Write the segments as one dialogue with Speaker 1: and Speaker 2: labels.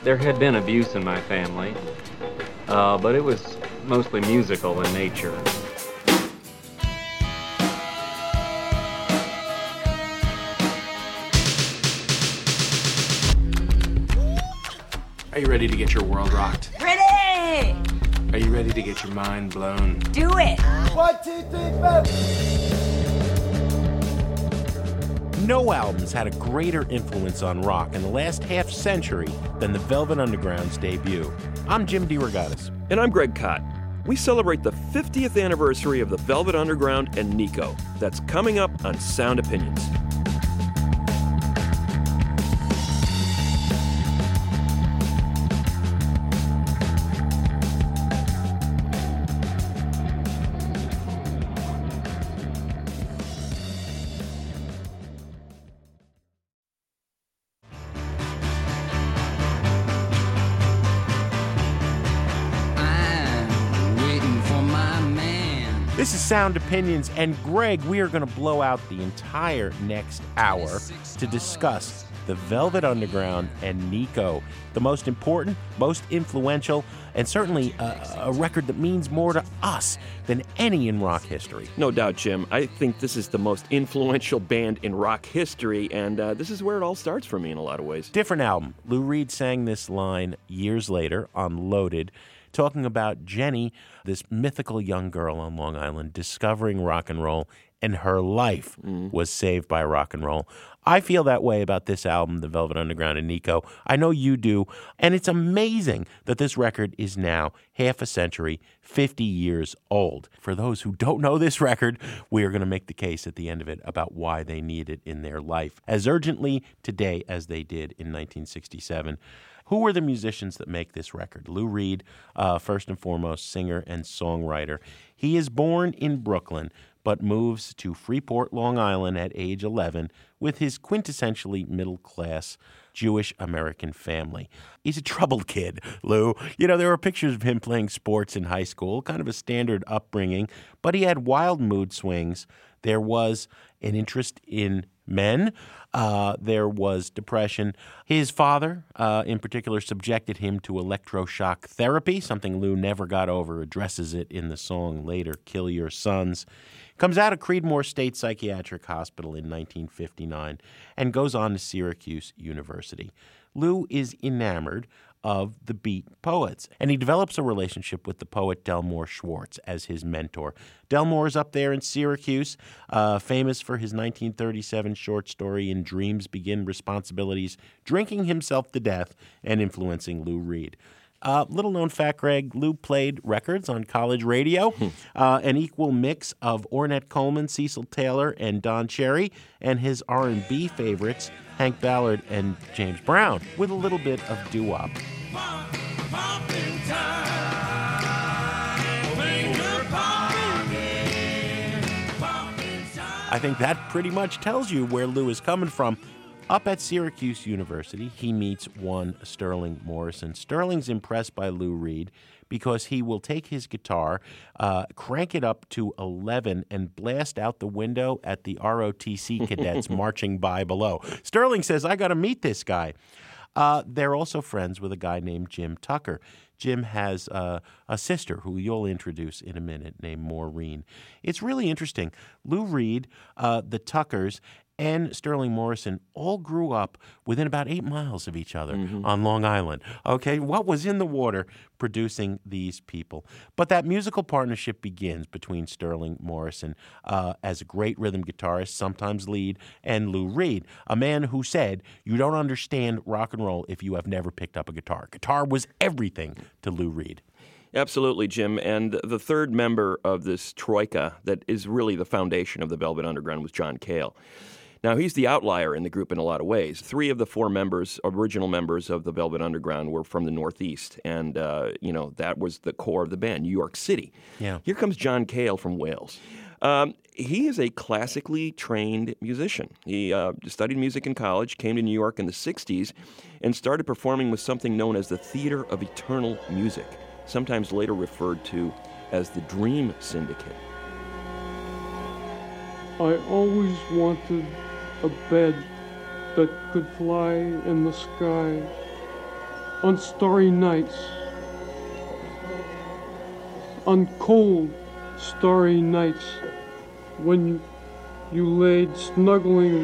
Speaker 1: There had been abuse in my family, but it was mostly musical in nature.
Speaker 2: Are you ready to get your world rocked?
Speaker 3: Ready!
Speaker 2: Are you ready to get your mind blown?
Speaker 3: Do it!
Speaker 4: 1, 2, 3, 4.
Speaker 5: No albums had a greater influence on rock in the last half century than the Velvet Underground's debut. I'm Jim DeRogatis.
Speaker 6: And I'm Greg Kot. We celebrate the 50th anniversary of the Velvet Underground and Nico. That's coming up on Sound Opinions.
Speaker 5: This is Sound Opinions, and Greg, we are going to blow out the entire next hour to discuss the Velvet Underground and Nico, the most important, most influential, and certainly a record that means more to us than any in rock history.
Speaker 6: No doubt, Jim. I think this is the most influential band in rock history, and this is where it all starts for me in a lot of ways.
Speaker 5: Different album. Lou Reed sang this line years later on Loaded, talking about Jenny, this mythical young girl on Long Island, discovering rock and roll, and her life was saved by rock and roll. I feel that way about this album, The Velvet Underground and Nico. I know you do. And it's amazing that this record is now half a century, 50 years old. For those who don't know this record, we are going to make the case at the end of it about why they need it in their life as urgently today as they did in 1967. Who are the musicians that make this record? Lou Reed, first and foremost, singer and songwriter. He is born in Brooklyn, but moves to Freeport, Long Island at age 11 with his quintessentially middle-class Jewish-American family. He's a troubled kid, Lou. You know, there are pictures of him playing sports in high school, kind of a standard upbringing, but he had wild mood swings. There was an interest in men. There was depression. His father, in particular, subjected him to electroshock therapy, something Lou never got over, addresses it in the song later, Kill Your Sons. Comes out of Creedmoor State Psychiatric Hospital in 1959 and goes on to Syracuse University. Lou is enamored of the beat poets, and he develops a relationship with the poet Delmore Schwartz as his mentor. Delmore is up there in Syracuse, famous for his 1937 short story In Dreams Begin Responsibilities, drinking himself to death and influencing Lou Reed. Little-known fact, Greg, Lou played records on college radio, an equal mix of Ornette Coleman, Cecil Taylor, and Don Cherry, and his R&B favorites, Hank Ballard and James Brown, with a little bit of doo-wop. I think that pretty much tells you where Lou is coming from. Up at Syracuse University, he meets one Sterling Morrison. Sterling's impressed by Lou Reed because he will take his guitar, crank it up to 11, and blast out the window at the ROTC cadets marching by below. Sterling says, I got to meet this guy. They're also friends with a guy named Jim Tucker. Jim has a sister who you'll introduce in a minute named Maureen. It's really interesting. Lou Reed, the Tuckers, and Sterling Morrison all grew up within about 8 miles of each other on Long Island. Okay, what was in the water producing these people? But that musical partnership begins between Sterling Morrison as a great rhythm guitarist, sometimes lead, and Lou Reed, a man who said, you don't understand rock and roll if you have never picked up a guitar. Guitar was everything to Lou Reed.
Speaker 6: Absolutely, Jim. And the third member of this troika that is really the foundation of the Velvet Underground was John Cale. Now, he's the outlier in the group in a lot of ways. 3 of the 4 members, original members of the Velvet Underground, were from the Northeast, and, that was the core of the band, New York City.
Speaker 5: Yeah.
Speaker 6: Here comes John Cale from Wales. He is a classically trained musician. He studied music in college, came to New York in the 60s, and started performing with something known as the Theater of Eternal Music, sometimes later referred to as the Dream Syndicate.
Speaker 7: I always wanted a bed that could fly in the sky, on starry nights, on cold, starry nights, when you laid snuggling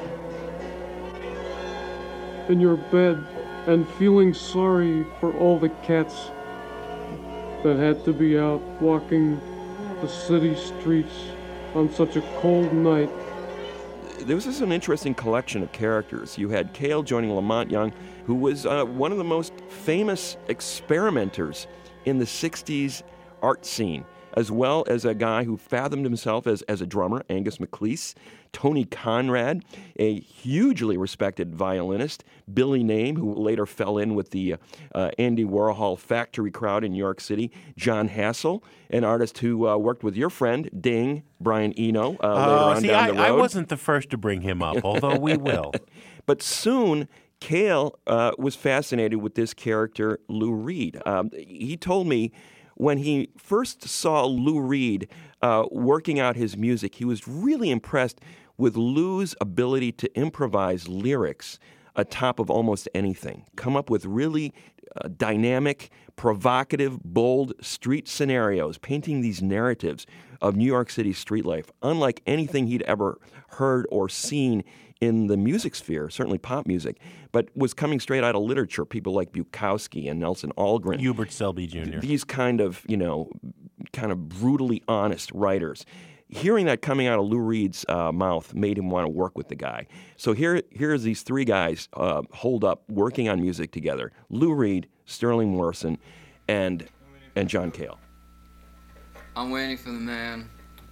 Speaker 7: in your bed and feeling sorry for all the cats that had to be out walking the city streets on such a cold night.
Speaker 6: This is an interesting collection of characters. You had Cale joining Lamont Young, who was one of the most famous experimenters in the 60s art scene, as well as a guy who fathomed himself as a drummer, Angus MacLeese, Tony Conrad, a hugely respected violinist, Billy Name, who later fell in with the Andy Warhol factory crowd in New York City, John Hassel, an artist who worked with your friend, Ding, Brian Eno, later on down the road.
Speaker 5: I wasn't the first to bring him up, although we will.
Speaker 6: But soon, Cale was fascinated with this character, Lou Reed. He told me when he first saw Lou Reed working out his music, he was really impressed with Lou's ability to improvise lyrics atop of almost anything, come up with really dynamic, provocative, bold street scenarios, painting these narratives of New York City street life, unlike anything he'd ever heard or seen in the music sphere, certainly pop music, but was coming straight out of literature. People like Bukowski and Nelson Algren.
Speaker 5: Hubert Selby Jr.
Speaker 6: These kind of brutally honest writers. Hearing that coming out of Lou Reed's mouth made him want to work with the guy. So here's these three guys holed up working on music together. Lou Reed, Sterling Morrison, and John Cale.
Speaker 3: I'm waiting for the man.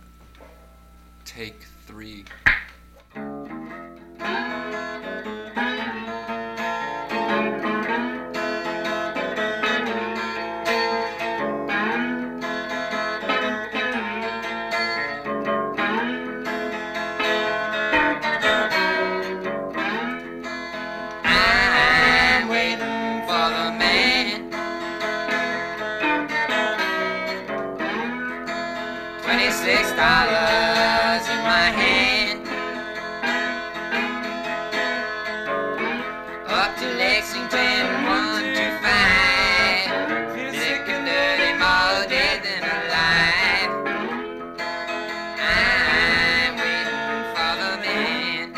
Speaker 3: Take 3. $26 in my hand, up to Lexington 125, sick and dirty, more dead than alive. I'm waiting for the man.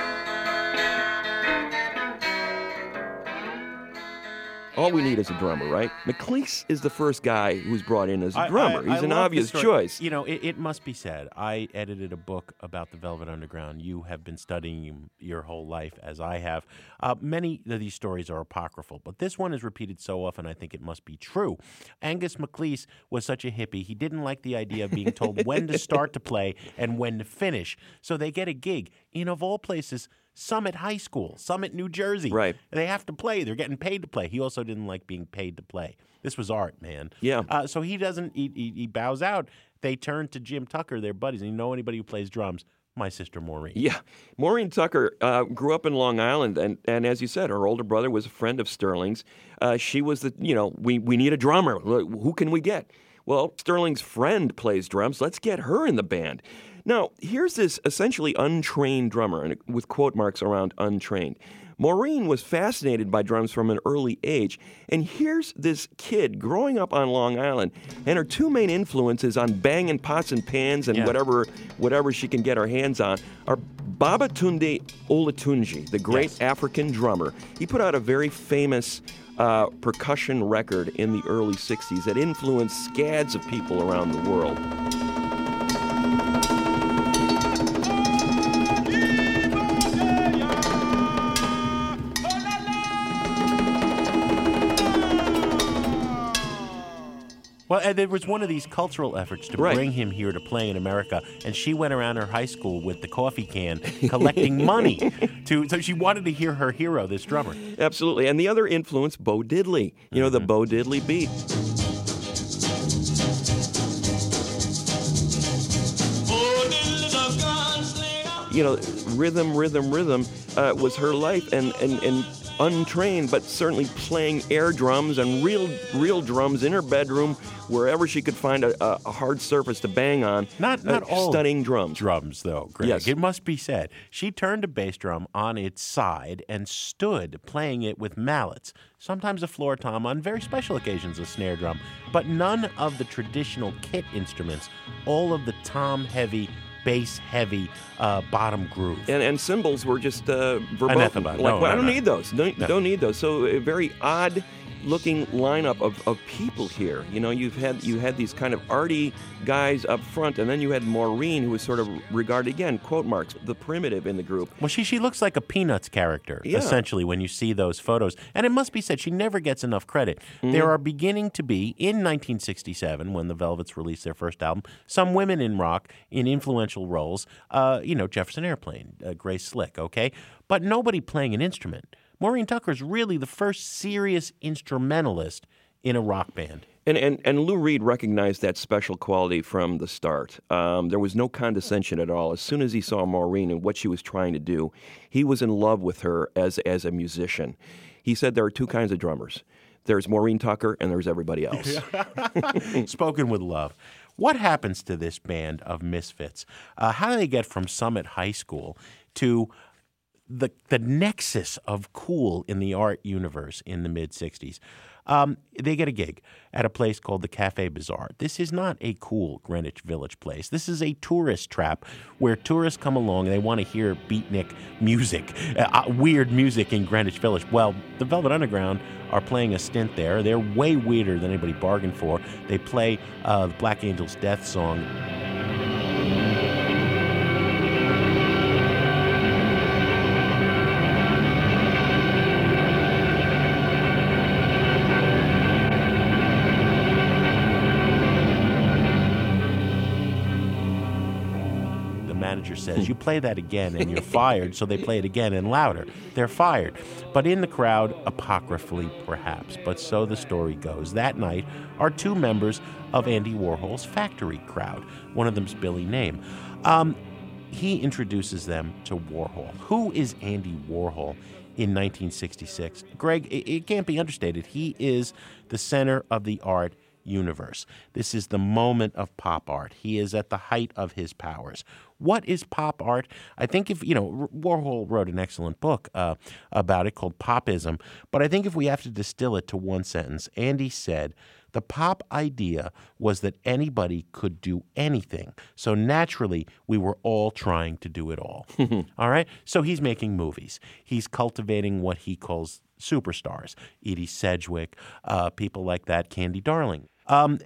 Speaker 6: All we need is a drummer, right? MacLeese is the first guy who's brought in as a drummer. He's an obvious choice.
Speaker 5: You know, it must be said, I edited a book about the Velvet Underground. You have been studying your whole life, as I have. Many of these stories are apocryphal, but this one is repeated so often I think it must be true. Angus MacLeese was such a hippie. He didn't like the idea of being told when to start to play and when to finish. So they get a gig in, of all places, Summit High School, Summit, New Jersey.
Speaker 6: Right.
Speaker 5: They have to play. They're getting paid to play. He also didn't like being paid to play. This was art, man.
Speaker 6: Yeah.
Speaker 5: So he doesn't, he bows out. They turn to Jim Tucker, their buddies. And you know anybody who plays drums? My sister Maureen.
Speaker 6: Yeah. Maureen Tucker grew up in Long Island, and as you said, her older brother was a friend of Sterling's. She was we need a drummer. Who can we get? Well, Sterling's friend plays drums. Let's get her in the band. Now, here's this essentially untrained drummer, and with quote marks around untrained. Maureen was fascinated by drums from an early age, and here's this kid growing up on Long Island, and her two main influences on banging pots and pans and whatever she can get her hands on are Babatunde Olatunji, the great African drummer. He put out a very famous percussion record in the early 60s that influenced scads of people around the world.
Speaker 5: Well, and there was one of these cultural efforts to bring him here to play in America, and she went around her high school with the coffee can collecting money. So she wanted to hear her hero, this drummer.
Speaker 6: Absolutely. And the other influence, Bo Diddley. You know, the Bo Diddley beat. rhythm was her life, and untrained, but certainly playing air drums and real drums in her bedroom, wherever she could find a hard surface to bang on.
Speaker 5: Not all
Speaker 6: studying drums.
Speaker 5: Drums, though, Greg.
Speaker 6: Yes.
Speaker 5: It must be said. She turned a bass drum on its side and stood playing it with mallets, sometimes a floor tom, on very special occasions a snare drum, but none of the traditional kit instruments, all of the tom-heavy, bass-heavy bottom groove.
Speaker 6: And cymbals were just verboten.
Speaker 5: Anathema.
Speaker 6: I don't need those. Don't need those. So a very odd-looking lineup of people here. You had these kind of arty guys up front, and then you had Maureen, who was sort of regarded, again, quote marks, the primitive in the group.
Speaker 5: Well, she looks like a Peanuts character, essentially, when you see those photos. And it must be said, she never gets enough credit. Mm-hmm. There are beginning to be, in 1967, when the Velvets released their first album, some women in rock in influential roles. Jefferson Airplane, Grace Slick, okay? But nobody playing an instrument. Maureen Tucker's really the first serious instrumentalist in a rock band.
Speaker 6: And Lou Reed recognized that special quality from the start. There was no condescension at all. As soon as he saw Maureen and what she was trying to do, he was in love with her as a musician. He said there are two kinds of drummers. There's Maureen Tucker and there's everybody else.
Speaker 5: Spoken with love. What happens to this band of misfits? How do they get from Summit High School to the nexus of cool in the art universe in the mid-'60s? They get a gig at a place called the Cafe Bazaar. This is not a cool Greenwich Village place. This is a tourist trap where tourists come along and they want to hear beatnik music, weird music in Greenwich Village. Well, the Velvet Underground are playing a stint there. They're way weirder than anybody bargained for. They play the Black Angels' Death Song. Manager says, you play that again and you're fired, so they play it again and louder. They're fired. But in the crowd, apocryphally perhaps, but so the story goes, that night are two members of Andy Warhol's factory crowd. One of them's Billy Name. He introduces them to Warhol. Who is Andy Warhol in 1966? Greg, it can't be understated. He is the center of the art universe. This is the moment of pop art. He is at the height of his powers. What is pop art? I think Warhol wrote an excellent book about it called Popism, but I think if we have to distill it to one sentence, Andy said, the pop idea was that anybody could do anything. So naturally, we were all trying to do it all. All right? So he's making movies. He's cultivating what he calls superstars. Edie Sedgwick, people like that, Candy Darling. And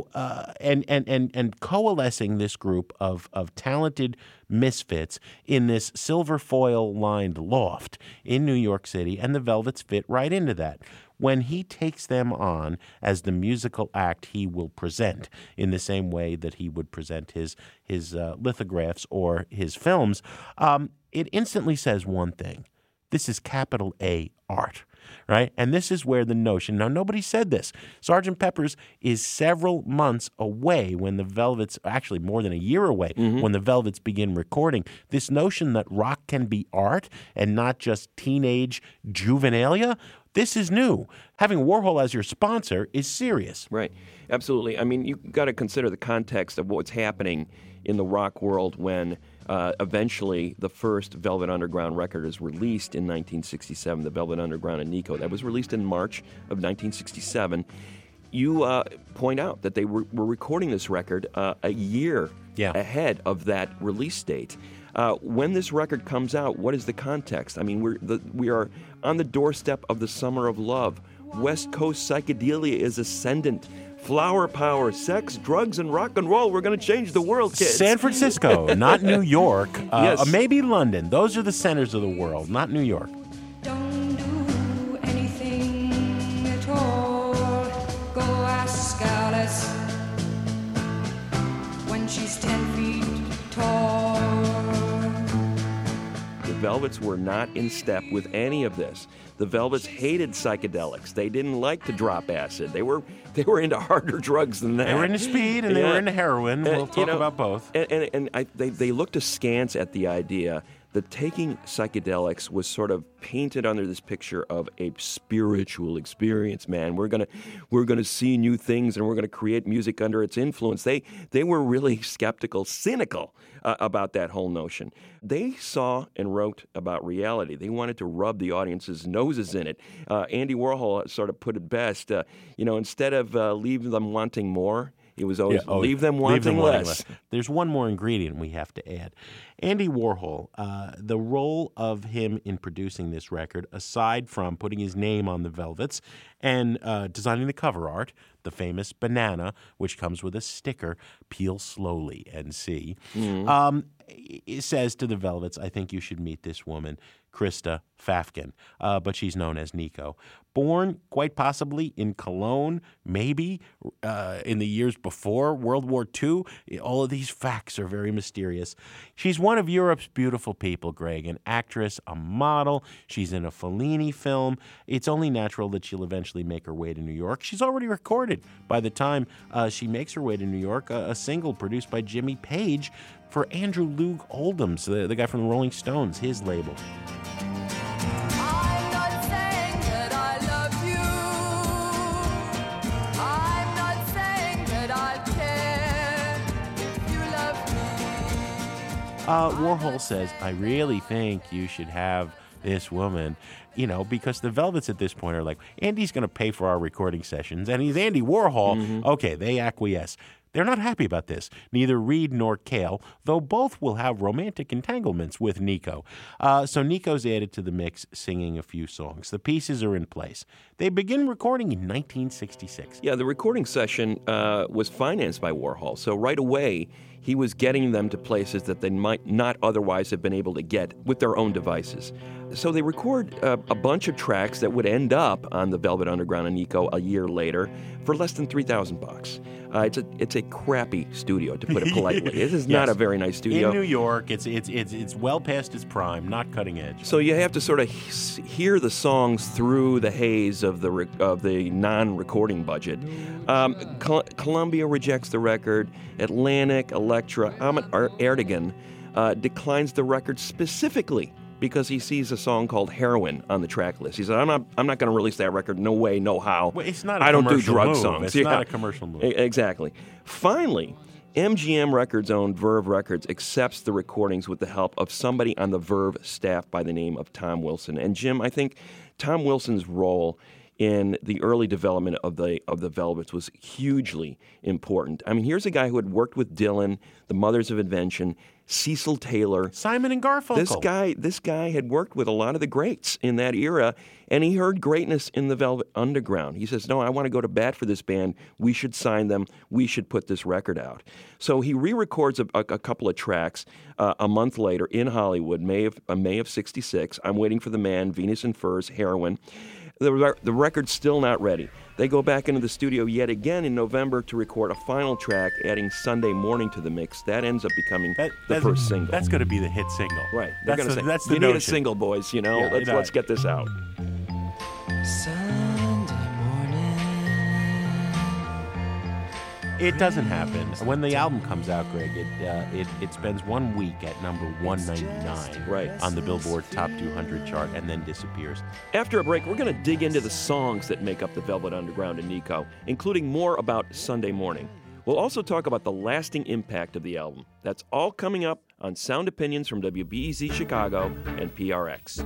Speaker 5: coalescing this group of talented misfits in this silver foil-lined loft in New York City, and the Velvets fit right into that. When he takes them on as the musical act he will present in the same way that he would present his lithographs or his films, it instantly says one thing. This is capital A art, right? And this is where the notion, now nobody said this, Sgt. Pepper's is several months away when the Velvets, actually more than a year away, when the Velvets begin recording. This notion that rock can be art and not just teenage juvenilia, this is new. Having Warhol as your sponsor is serious.
Speaker 6: Right, absolutely. I mean, you've got to consider the context of what's happening in the rock world when eventually the first Velvet Underground record is released in 1967, the Velvet Underground and Nico. That was released in March of 1967. You point out that they were recording this record a year ahead of that release date. When this record comes out, what is the context? I mean, we are on the doorstep of the summer of love. West Coast psychedelia is ascendant. Flower power, sex, drugs, and rock and roll. We're going to change the world, kids.
Speaker 5: San Francisco, not New York.
Speaker 6: Yes.
Speaker 5: Maybe London. Those are the centers of the world, not New York.
Speaker 8: Don't do anything at all. Go ask Alice when she's 10 feet tall.
Speaker 6: Velvets were not in step with any of this. The Velvets hated psychedelics. They didn't like to drop acid. They were into harder drugs than that.
Speaker 5: They were into speed and they were into heroin. We'll talk about both.
Speaker 6: They looked askance at the idea that taking psychedelics was sort of painted under this picture of a spiritual experience. Man, we're gonna see new things and we're gonna create music under its influence. They were really skeptical, cynical about that whole notion. They saw and wrote about reality. They wanted to rub the audience's noses in it. Andy Warhol sort of put it best. Instead of leave them wanting more, it was always leave them wanting less.
Speaker 5: There's one more ingredient we have to add. Andy Warhol, the role of him in producing this record, aside from putting his name on the Velvets and designing the cover art, the famous banana, which comes with a sticker, peel slowly and see, it says to the Velvets, I think you should meet this woman, Krista Fafkin, but she's known as Nico. Born quite possibly in Cologne, maybe in the years before World War II. All of these facts are very mysterious. She's one of Europe's beautiful people, Greg, an actress, a model. She's in a Fellini film. It's only natural that she'll eventually make her way to New York. She's already recorded, by the time she makes her way to New York, a single produced by Jimmy Page for Andrew Loog Oldham's, the guy from the Rolling Stones, his label. Warhol says, I really think you should have this woman, because the Velvets at this point are like, Andy's going to pay for our recording sessions, and he's Andy Warhol. Mm-hmm. Okay, they acquiesce. They're not happy about this, neither Reed nor Cale, though both will have romantic entanglements with Nico. So Nico's added to the mix, singing a few songs. The pieces are in place. They begin recording in 1966.
Speaker 6: Yeah, the recording session was financed by Warhol, so right away he was getting them to places that they might not otherwise have been able to get with their own devices. So they record a bunch of tracks that would end up on the Velvet Underground and Nico a year later for less than $3,000. It's a crappy studio, to put it politely. It is not a very nice studio.
Speaker 5: In New York, it's well past its prime, not cutting edge.
Speaker 6: So you have to sort of hear the songs through the haze of the non-recording budget. Columbia rejects the record. Atlantic, Elektra, Ahmet Ertegun declines the record specifically because he sees a song called Heroin on the track list. He said, I'm not going to release that record. No way, no how.
Speaker 5: Well, it's not a
Speaker 6: I don't do
Speaker 5: commercial
Speaker 6: drug
Speaker 5: move.
Speaker 6: songs.
Speaker 5: It's not a commercial move.
Speaker 6: Exactly. Finally, MGM Records' own Verve Records accepts the recordings with the help of somebody on the Verve staff by the name of Tom Wilson. And Jim, I think Tom Wilson's role in the early development of the Velvets was hugely important. I mean, here's a guy who had worked with Dylan, the Mothers of Invention, Cecil Taylor,
Speaker 5: Simon and Garfunkel.
Speaker 6: This guy had worked with a lot of the greats in that era, and he heard greatness in the Velvet Underground. He says, no, I want to go to bat for this band. We should sign them. We should put this record out. So he re-records a couple of tracks a month later in Hollywood, May of '66. I'm Waiting for the Man, Venus and Furs, Heroin. The record's still not ready. They go back into the studio yet again in November to record a final track, adding Sunday Morning to the mix. That ends up becoming the first single.
Speaker 5: That's going to be the hit single.
Speaker 6: Right. They're going to say,
Speaker 5: that's the
Speaker 6: you
Speaker 5: notion.
Speaker 6: need a single, boys, let's get this out.
Speaker 5: It doesn't happen. When the album comes out, Greg, it spends 1 week at number 199 on the Billboard Top 200 chart and then disappears.
Speaker 6: After a break, we're going to dig into the songs that make up the Velvet Underground and Nico, including more about Sunday Morning. We'll also talk about the lasting impact of the album. That's all coming up on Sound Opinions from WBEZ Chicago and PRX.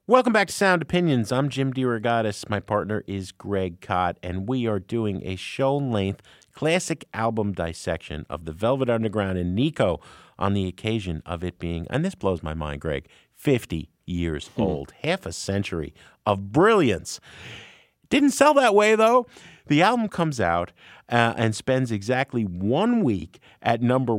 Speaker 5: Welcome back to Sound Opinions. I'm Jim DeRogatis. My partner is Greg Kot, and we are doing a show-length classic album dissection of the Velvet Underground and Nico on the occasion of it being, and this blows my mind, Greg, 50 years old. Half a century of brilliance. Didn't sell that way, though. The album comes out and spends exactly 1 week at number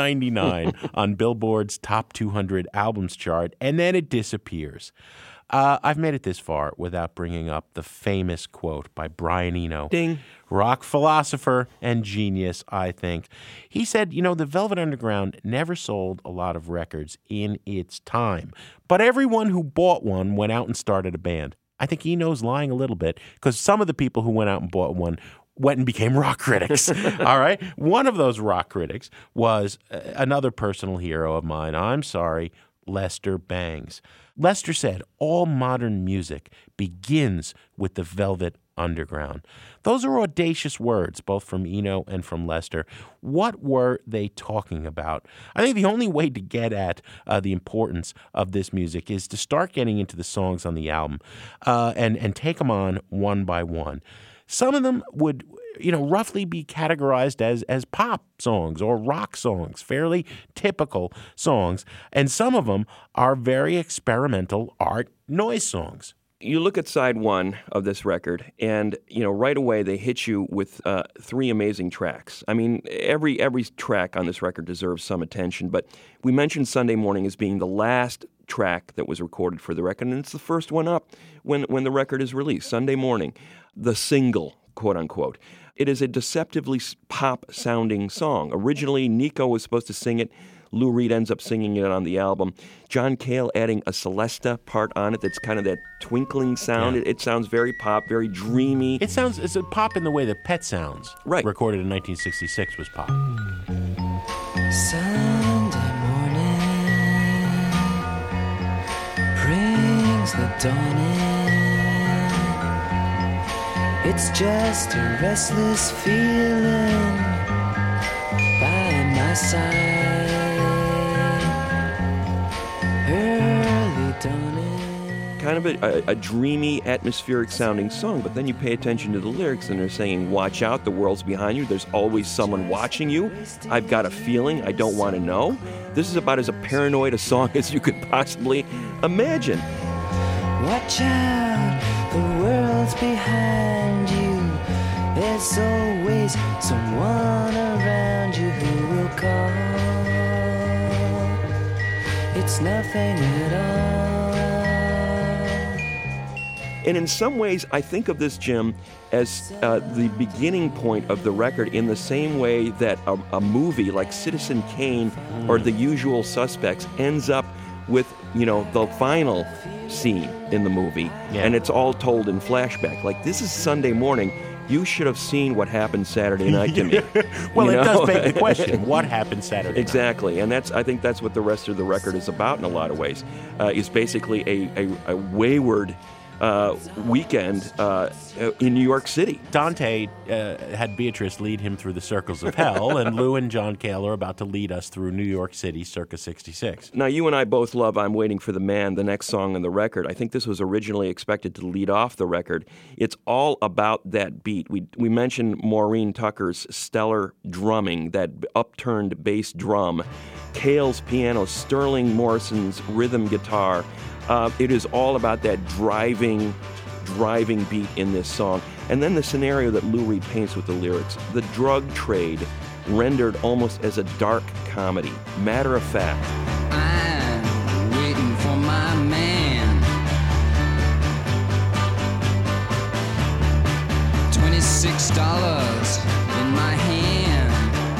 Speaker 5: 199 on Billboard's Top 200 Albums chart, and then it disappears. I've made it this far without bringing up the famous quote by Brian Eno.
Speaker 6: Ding.
Speaker 5: Rock philosopher and genius, I think. He said, the Velvet Underground never sold a lot of records in its time, but everyone who bought one went out and started a band. I think Eno's lying a little bit because some of the people who went out and bought one went and became rock critics. All right? One of those rock critics was another personal hero of mine. I'm sorry, Lester Bangs. Lester said, all modern music begins with the Velvet Underground. Those are audacious words, both from Eno and from Lester. What were they talking about? I think the only way to get at the importance of this music is to start getting into the songs on the album and take them on one by one. Some of them would, roughly be categorized as pop songs or rock songs, fairly typical songs. And some of them are very experimental art noise songs.
Speaker 6: You look at side one of this record, and right away they hit you with 3 amazing tracks. I mean, every track on this record deserves some attention, but we mentioned Sunday Morning as being the last track that was recorded for the record, and it's the first one up when the record is released. Sunday Morning, the single, quote unquote. It is a deceptively pop-sounding song. Originally, Nico was supposed to sing it. Lou Reed ends up singing it on the album. John Cale adding a Celesta part on it that's kind of that twinkling sound.
Speaker 5: Yeah.
Speaker 6: It sounds very pop, very dreamy.
Speaker 5: It's a pop in the way that Pet Sounds,
Speaker 6: right,
Speaker 5: recorded in 1966, was pop.
Speaker 9: Sunday morning brings the dawn in. It's just a restless feeling by my side. Early dawning.
Speaker 6: Kind of a dreamy, atmospheric sounding song, but then you pay attention to the lyrics and they're saying, watch out, the world's behind you, there's always someone watching you, I've got a feeling, I don't want to know. This is about as a paranoid a song as you could possibly imagine.
Speaker 9: Watch out, the world's behind you. There's always someone around you who will call. It's nothing at all.
Speaker 6: And in some ways, I think of this, Jim, as the beginning point of the record in the same way that a movie like Citizen Kane or The Usual Suspects ends up with, the final scene in the movie, and it's all told in flashback. Like, this is Sunday Morning. You should have seen what happened Saturday night to me.
Speaker 5: Well, it does beg the question, what happened Saturday night?
Speaker 6: Exactly, and I think that's what the rest of the record is about in a lot of ways. Is basically a wayward weekend in New York City.
Speaker 5: Dante had Beatrice lead him through the circles of hell, and Lou and John Cale are about to lead us through New York City circa 66.
Speaker 6: Now, you and I both love I'm Waiting for the Man, the next song on the record. I think this was originally expected to lead off the record. It's all about that beat. We mentioned Maureen Tucker's stellar drumming, that upturned bass drum, Cale's piano, Sterling Morrison's rhythm guitar. It is all about that driving beat in this song. And then the scenario that Lou Reed paints with the lyrics, the drug trade rendered almost as a dark comedy. Matter of fact.
Speaker 3: I'm waiting for my man. $26 in my hand.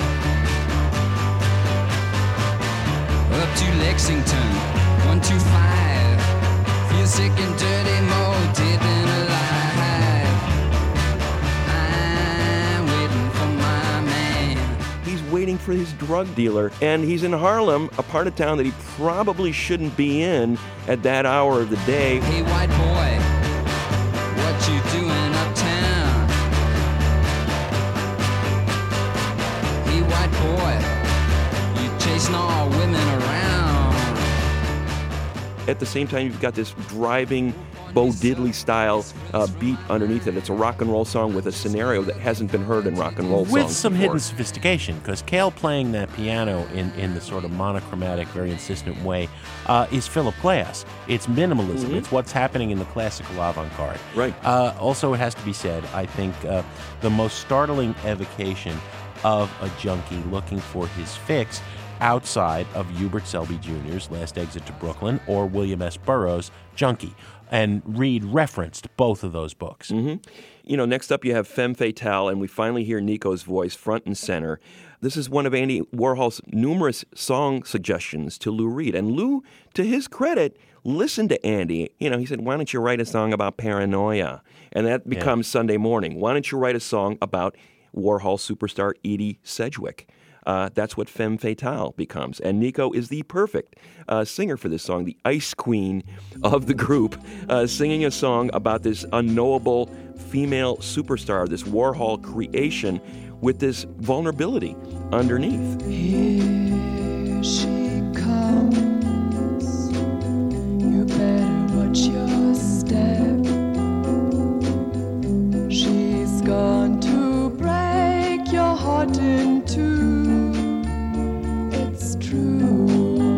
Speaker 3: Up to Lexington, 125. Feel sick and dirty, more dead than alive. I'm waiting for my man.
Speaker 6: He's waiting for his drug dealer, and he's in Harlem, a part of town that he probably shouldn't be in at that hour of the day.
Speaker 3: Hey, white boy, what you doing uptown? Hey, white boy, you chasing all women around.
Speaker 6: at the same time, you've got this driving Bo Diddley style beat underneath it. It's a rock and roll song with a scenario that hasn't been heard in rock and roll songs
Speaker 5: with some
Speaker 6: before.
Speaker 5: hidden sophistication, because Cale playing that piano in the sort of monochromatic, very insistent way is Philip Glass. It's minimalism. It's what's happening in the classical avant-garde.
Speaker 6: Right.
Speaker 5: Also, it has to be said, I think the most startling evocation of a junkie looking for his fix outside of Hubert Selby Jr.'s Last Exit to Brooklyn or William S. Burroughs' Junkie. And Reed referenced both of those books.
Speaker 6: Next up you have Femme Fatale, and we finally hear Nico's voice front and center. This is one of Andy Warhol's numerous song suggestions to Lou Reed. And Lou, to his credit, listened to Andy. He said, why don't you write a song about paranoia? And that becomes Sunday Morning. Why don't you write a song about Warhol superstar Edie Sedgwick? That's what Femme Fatale becomes. And Nico is the perfect singer for this song, the ice queen of the group, singing a song about this unknowable female superstar, this Warhol creation with this vulnerability underneath.
Speaker 9: Here she comes. You better watch your step. She's gone to break your heart in two. It's true.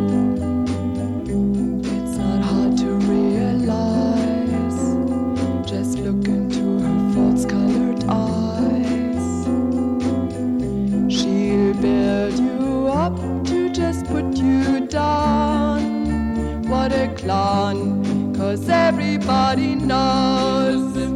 Speaker 9: It's not hard to realize. Just look into her false-colored eyes. She'll build you up to just put you down. What a clown, 'cause everybody knows the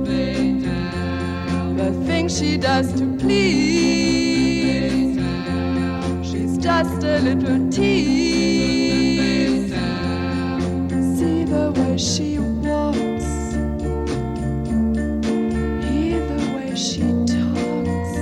Speaker 9: things she does to please. She's just a little tease. See the way she walks, hear the way she talks.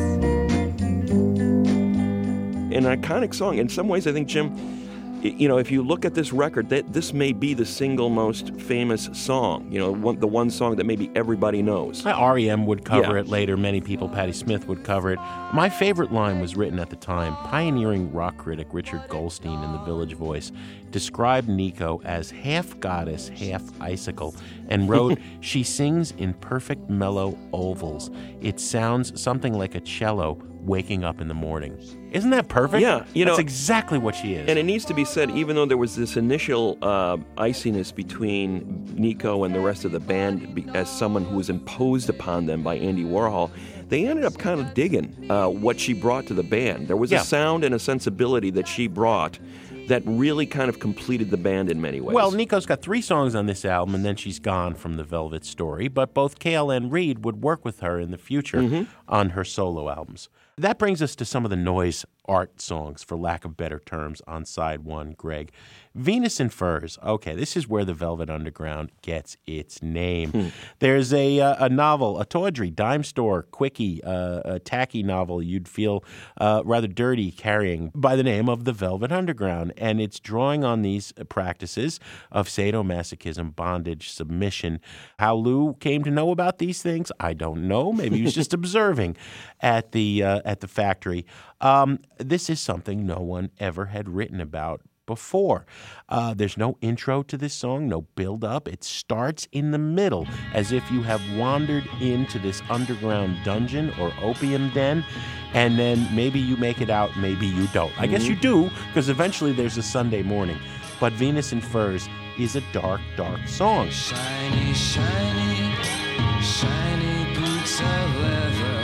Speaker 6: An iconic song. In some ways, I think, Jim, if you look at this record, this may be the single most famous song. The one song that maybe everybody knows.
Speaker 5: R.E.M. would cover it later. Many people, Patti Smith, would cover it. My favorite line was written at the time. Pioneering rock critic Richard Goldstein in The Village Voice described Nico as half goddess, half icicle, and wrote, "She sings in perfect mellow ovals. It sounds something like a cello waking up in the morning." Isn't that perfect?
Speaker 6: Yeah.
Speaker 5: That's exactly what she is.
Speaker 6: And it needs to be said, even though there was this initial iciness between Nico and the rest of the band as someone who was imposed upon them by Andy Warhol, they ended up kind of digging what she brought to the band. There was a sound and a sensibility that she brought that really kind of completed the band in many ways.
Speaker 5: Well, Nico's got 3 songs on this album, and then she's gone from the Velvet Story, but both Cale and Reed would work with her in the future on her solo albums. That brings us to some of the noise art songs, for lack of better terms, on side 1, Greg. Venus in Furs. Okay, this is where the Velvet Underground gets its name. There's a novel, a tawdry, dime store, quickie, a tacky novel you'd feel rather dirty carrying by the name of the Velvet Underground. And it's drawing on these practices of sadomasochism, bondage, submission. How Lou came to know about these things, I don't know. Maybe he was just observing at the factory. This is something no one ever had written about before. There's no intro to this song, no build-up. It starts in the middle, as if you have wandered into this underground dungeon or opium den, and then maybe you make it out, maybe you don't. I guess you do, because eventually there's a Sunday morning. But Venus in Furs is a dark, dark song.
Speaker 3: Shiny, shiny, shiny boots of leather.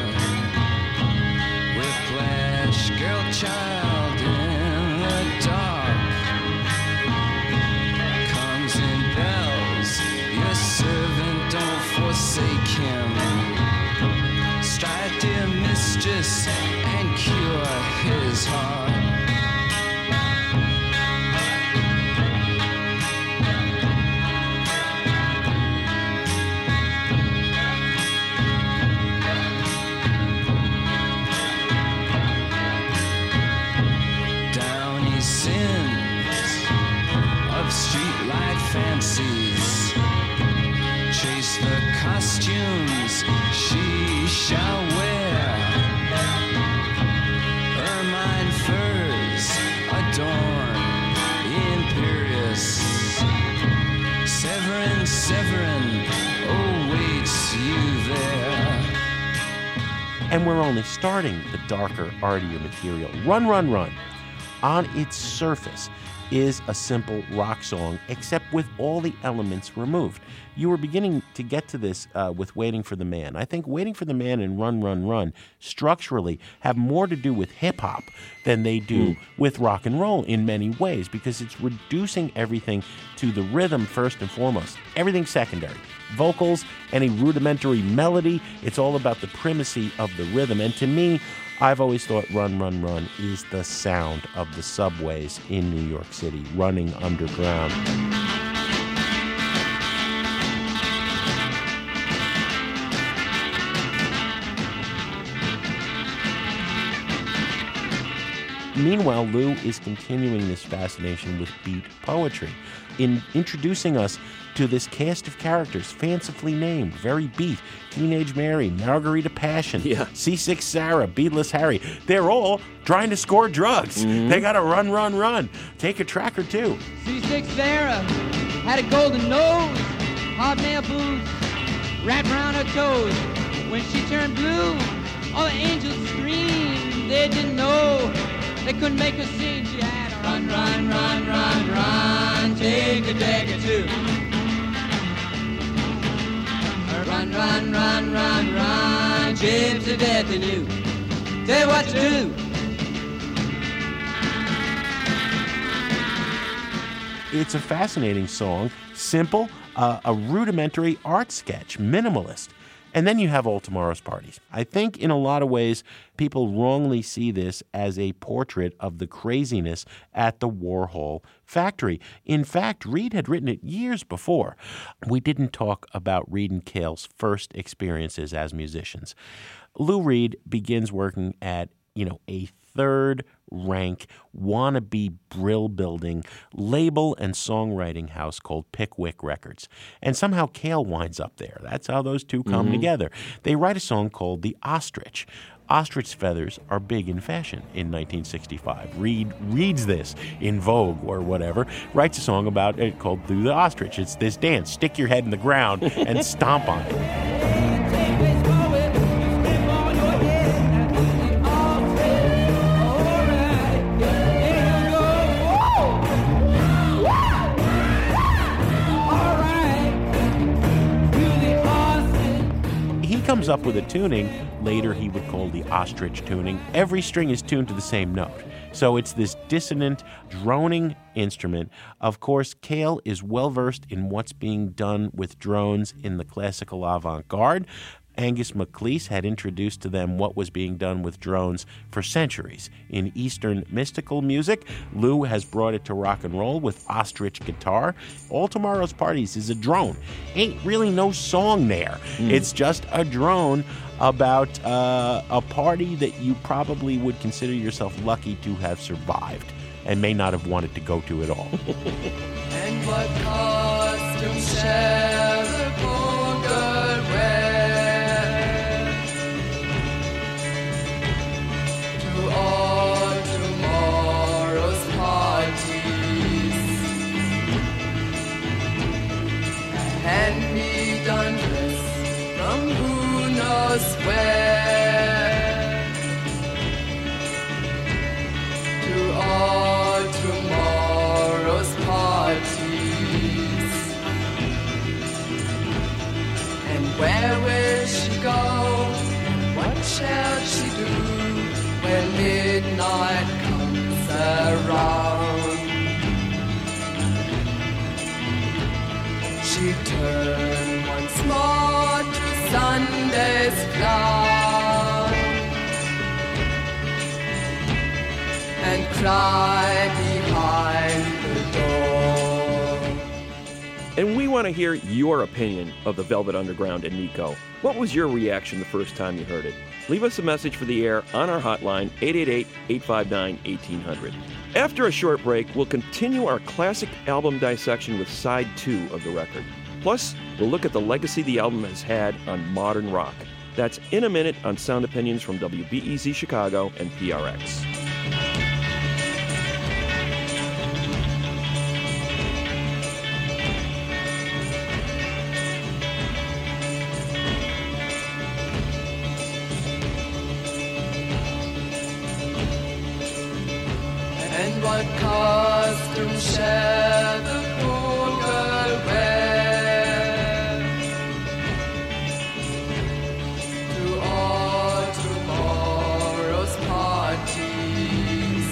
Speaker 3: Whiplash, girl child in the dark. Comes in bells, your servant, don't forsake him. Strike dear mistress and cure his heart. Fancies, chase the costumes she shall wear. Ermine furs adorn the imperious Severin awaits you there.
Speaker 5: And we're only starting the darker, artier material. Run, Run, Run, on its surface, is a simple rock song, except with all the elements removed. You were beginning to get to this with Waiting for the Man. I think Waiting for the Man and Run, Run, Run structurally have more to do with hip-hop than they do with rock and roll in many ways, because it's reducing everything to the rhythm first and foremost. Everything secondary. Vocals, any rudimentary melody, it's all about the primacy of the rhythm. And to me, I've always thought Run, Run, Run is the sound of the subways in New York City, running underground. Meanwhile, Lou is continuing this fascination with beat poetry in introducing us to this cast of characters, fancifully named, very beat. Teenage Mary, Margarita Passion, C6 Sarah, Beatless Harry. They're all trying to score drugs. They got to run, run, run. Take a track or two.
Speaker 10: C6 Sarah had a golden nose, hobnail boots wrapped around her toes. When she turned blue, all the angels screamed. They didn't know. They couldn't make her sing. She had a run, run, run, run, run, take a deck or two. Run, run, run, run, run, chips to death in you. Tell you what to do.
Speaker 5: It's a fascinating song, simple, a rudimentary art sketch, minimalist. And then you have All Tomorrow's Parties. I think in a lot of ways, people wrongly see this as a portrait of the craziness at the Warhol factory. In fact, Reed had written it years before. We didn't talk about Reed and Cale's first experiences as musicians. Lou Reed begins working at, a third-rank, wannabe brill-building label and songwriting house called Pickwick Records. And somehow Cale winds up there. That's how those two come together. They write a song called The Ostrich. Ostrich feathers are big in fashion in 1965. Reed reads this in Vogue or whatever, writes a song about it called Do the Ostrich. It's this dance. Stick your head in the ground and stomp on it. Comes up with a tuning later he would call the ostrich tuning. Every string is tuned to the same note. So it's this dissonant, droning instrument. Of course, Cale is well versed in what's being done with drones in the classical avant-garde. Angus MacLeese had introduced to them what was being done with drones for centuries. In Eastern mystical music, Lou has brought it to rock and roll with ostrich guitar. All Tomorrow's Parties is a drone. Ain't really no song there. It's just a drone about a party that you probably would consider yourself lucky to have survived and may not have wanted to go to at all.
Speaker 9: And what costume shall the poor girl wear? All tomorrow's parties, a hand-me-down dress from who knows where. To all tomorrow's parties, and where will she go? What shall she do when midnight comes around? She turned once more to Sunday's clown and cry behind the door.
Speaker 6: And we want to hear your opinion of the Velvet Underground and Nico. What was your reaction the first time you heard it? Leave us a message for the air on our hotline, 888-859-1800. After a short break, we'll continue our classic album dissection with side 2 of the record. Plus, we'll look at the legacy the album has had on modern rock. That's in a minute on Sound Opinions from WBEZ Chicago and PRX.
Speaker 9: and share the poor girl wear. To all tomorrow's parties,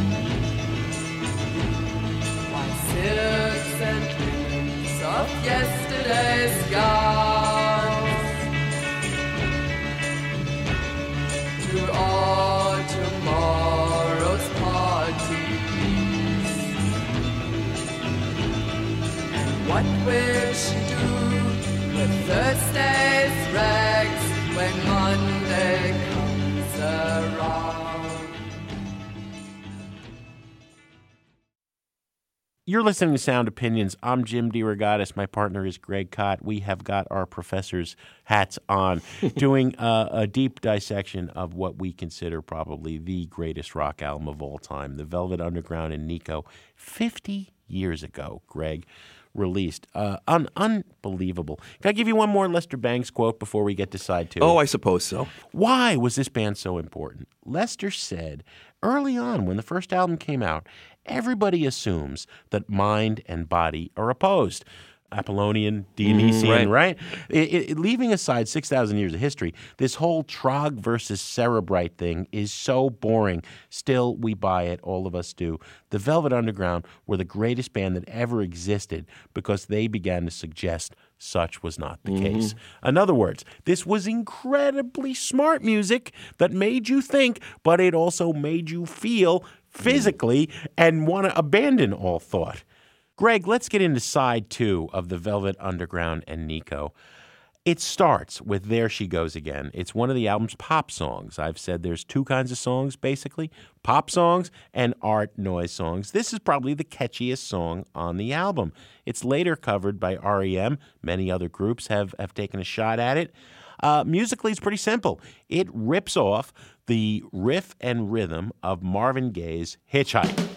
Speaker 9: why silks and linens of yesterday's gowns. To all tomorrow's parties. And what will she do with Thursday's rags when Monday comes around?
Speaker 5: You're listening to Sound Opinions. I'm Jim DeRogatis. My partner is Greg Kot. We have got our professor's hats on, doing a deep dissection of what we consider probably the greatest rock album of all time, The Velvet Underground and Nico. 50 years ago, Greg, released. Unbelievable. Can I give you one more Lester Bangs quote before we get to side two?
Speaker 6: Oh, I suppose so.
Speaker 5: Why was this band so important? Lester said, early on when the first album came out, everybody assumes that mind and body are opposed. Apollonian, Dionysian, right? Leaving aside 6,000 years of history, this whole Trog versus Cerebrite thing is so boring. Still, we buy it. All of us do. The Velvet Underground were the greatest band that ever existed because they began to suggest such was not the case. In other words, this was incredibly smart music that made you think, but it also made you feel physically and want to abandon all thought. Greg, let's get into side two of The Velvet Underground and Nico. It starts with There She Goes Again. It's one of the album's pop songs. I've said there's two kinds of songs, basically, pop songs and art noise songs. This is probably the catchiest song on the album. It's later covered by R.E.M. Many other groups have taken a shot at it. Musically, it's pretty simple. It rips off the riff and rhythm of Marvin Gaye's Hitchhike.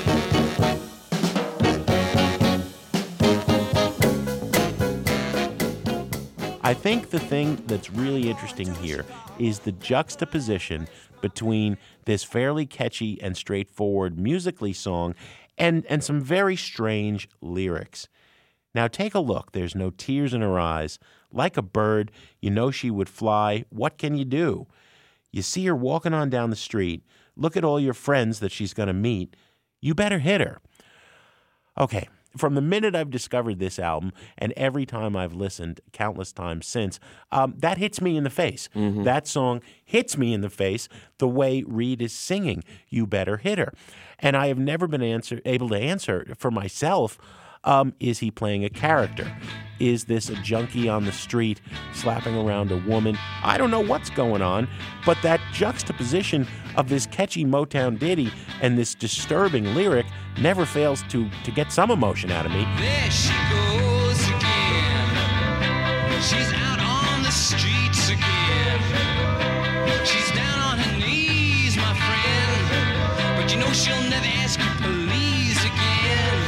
Speaker 5: I think the thing that's really interesting here is the juxtaposition between this fairly catchy and straightforward musically song and some very strange lyrics. Now take a look. There's no tears in her eyes. Like a bird, you know she would fly. What can you do? You see her walking on down the street. Look at all your friends that she's going to meet. You better hit her. Okay. From the minute I've discovered this album and every time I've listened countless times since, that hits me in the face. That song hits me in the face the way Reed is singing, You Better Hit Her. And I have never been able to answer for myself, is he playing a character? Is this a junkie on the street slapping around a woman? I don't know what's going on, but that juxtaposition of this catchy Motown ditty and this disturbing lyric never fails to get some emotion out of me.
Speaker 3: There she goes again. She's out on the streets again. She's down on her knees, my friend. But you know she'll never ask you please again.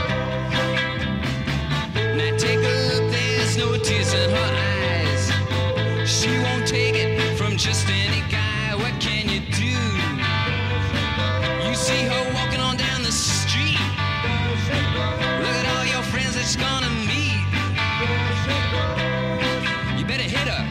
Speaker 3: Now take a look, there's no tears in her eyes. She won't take it from just any guy. What can you do? You see her walking on down the street. Look at all your friends that's gonna meet. You better hit her.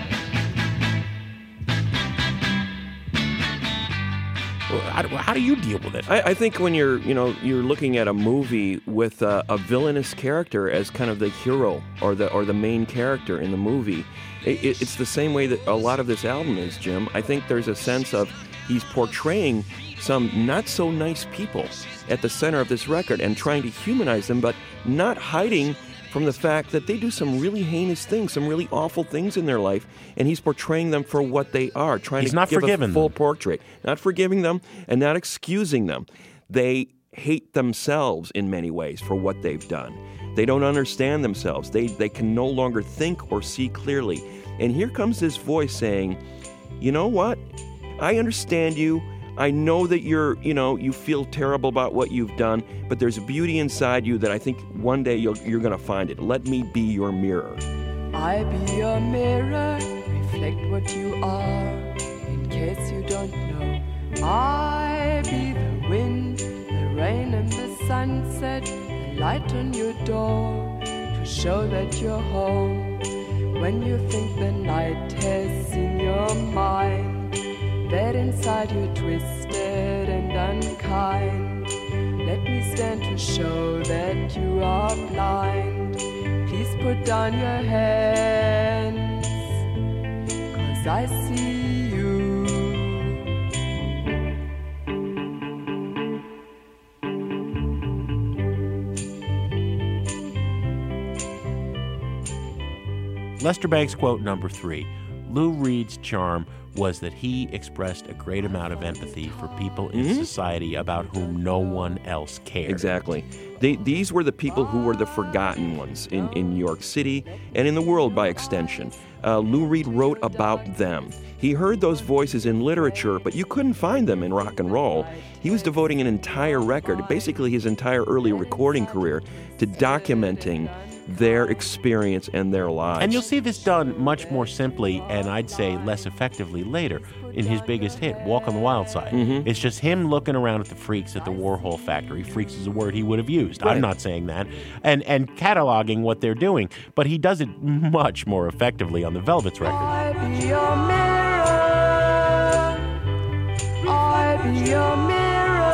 Speaker 5: How do you deal with it?
Speaker 6: I think when you're looking at a movie with a villainous character as kind of the hero or the main character in the movie, it's the same way that a lot of this album is, Jim. I think there's a sense of he's portraying some not so nice people at the center of this record and trying to humanize them, but not hiding from the fact that they do some really heinous things, some really awful things in their life, and he's portraying them for what they are, trying to give a full portrait. Not forgiving them and not excusing them. They hate themselves in many ways for what they've done. They don't understand themselves. They can no longer think or see clearly. And here comes this voice saying, you know what? I understand you. I know that you feel terrible about what you've done, but there's a beauty inside you that I think one day you're going to find it. Let me be your mirror.
Speaker 9: I be your mirror, reflect what you are, in case you don't know. I be the wind, the rain and the sunset, a light on your door to show that you're home. When you think the night has seen your mind, that inside you're twisted and unkind. Let me stand to show that you are blind. Please put down your hands, 'cause I see you.
Speaker 5: Lester Bangs quote number 3. Lou Reed's charm was that he expressed a great amount of empathy for people in society about whom no one else cared.
Speaker 6: Exactly. These were the people who were the forgotten ones in New York City and in the world by extension. Lou Reed wrote about them. He heard those voices in literature, but you couldn't find them in rock and roll. He was devoting an entire record, basically his entire early recording career, to documenting their experience and their lives.
Speaker 5: And you'll see this done much more simply and I'd say less effectively later in his biggest hit, Walk on the Wild Side. It's just him looking around at the freaks at the Warhol factory. Freaks is a word he would have used.
Speaker 6: Right.
Speaker 5: I'm not saying that. And cataloging what they're doing. But he does it much more effectively on the Velvets record.
Speaker 9: I be your mirror. I be your mirror.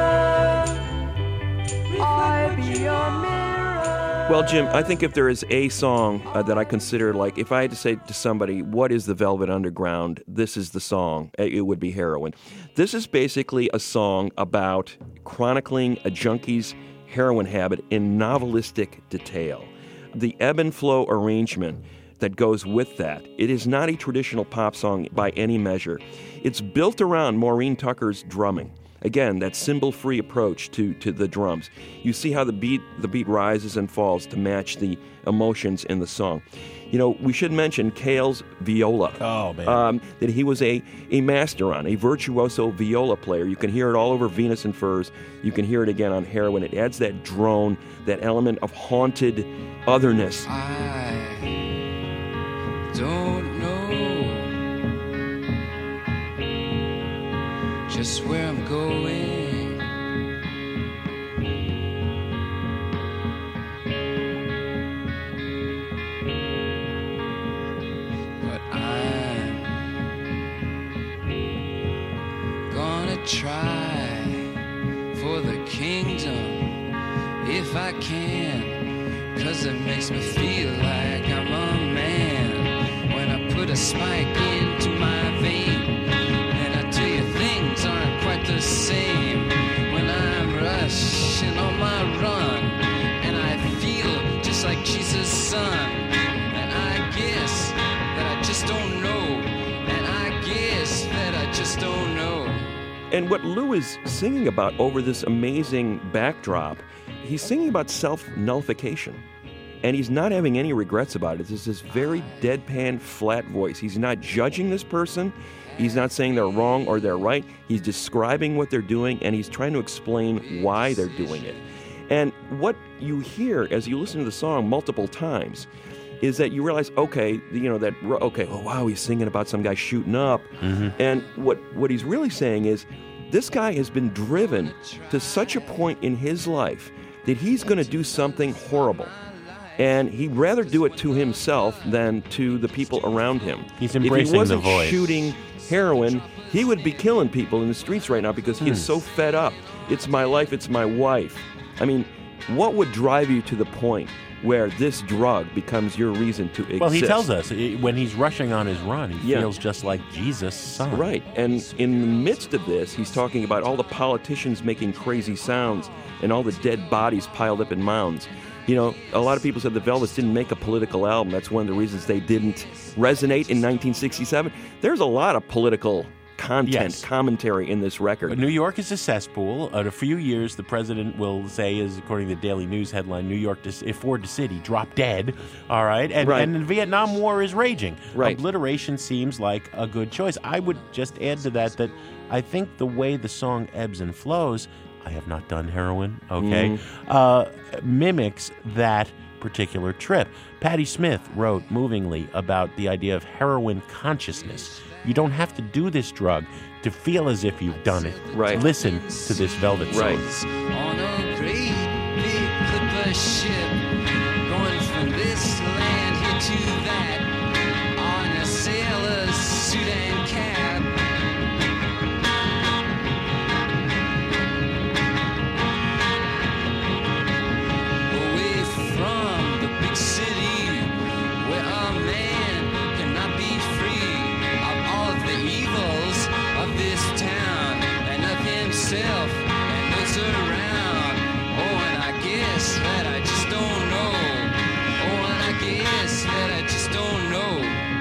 Speaker 9: I be your mirror.
Speaker 6: Well, Jim, I think if there is a song that I consider, like, if I had to say to somebody, what is the Velvet Underground, this is the song, it would be Heroin. This is basically a song about chronicling a junkie's heroin habit in novelistic detail. The ebb and flow arrangement that goes with that, it is not a traditional pop song by any measure. It's built around Maureen Tucker's drumming. Again, that cymbal-free approach to the drums. You see how the beat rises and falls to match the emotions in the song. You know, we should mention Cale's viola.
Speaker 5: Oh, man.
Speaker 6: That he was a master on, a virtuoso viola player. You can hear it all over Venus and Furs. You can hear it again on Heroin. It adds that drone, that element of haunted otherness.
Speaker 3: I don't know just where I'm going. But I'm gonna try for the kingdom if I can, 'cause it makes me feel like I'm a man when I put a spike into my vein. And I tell you, things aren't quite the same when I'm rushing on my run, and I feel just like Jesus' son. And I guess that I just don't know, and I guess that I just don't know.
Speaker 6: And what Lou is singing about over this amazing backdrop, he's singing about self-nullification. And he's not having any regrets about it. It's this very deadpan, flat voice. He's not judging this person. He's not saying they're wrong or they're right. He's describing what they're doing, and he's trying to explain why they're doing it. And what you hear as you listen to the song multiple times is that you realize, okay, oh, wow, he's singing about some guy shooting up. And what he's really saying is, this guy has been driven to such a point in his life that he's going to do something horrible. And he'd rather do it to himself than to the people around him.
Speaker 5: He's embracing the voice.
Speaker 6: If he wasn't shooting heroin, he would be killing people in the streets right now because he is so fed up. It's my life, it's my wife. I mean, what would drive you to the point where this drug becomes your reason to exist?
Speaker 5: Well, he tells us when he's rushing on his run, he feels just like Jesus' son.
Speaker 6: Right. And in the midst of this, he's talking about all the politicians making crazy sounds and all the dead bodies piled up in mounds. You know, a lot of people said the Velvets didn't make a political album. That's one of the reasons they didn't resonate in 1967. There's a lot of political content, commentary in this record.
Speaker 5: But New York is a cesspool. In a few years, the president will say, as according to the Daily News headline, New York, Ford City, drop dead. All right? And the Vietnam War is raging.
Speaker 6: Right.
Speaker 5: Obliteration seems like a good choice. I would just add to that I think the way the song ebbs and flows, I have not done heroin, okay, mimics that particular trip. Patti Smith wrote movingly about the idea of heroin consciousness. You don't have to do this drug to feel as if you've done it.
Speaker 6: Right.
Speaker 5: Listen to this Velvet song.
Speaker 6: Right.
Speaker 3: On a great a ship going from this land here to that on a sailor's suit and cap. Away from the big city where a man cannot be free of all of the evils of this town and of himself and those around. Oh, and I guess that I just don't know. Oh, and I guess that I just don't know.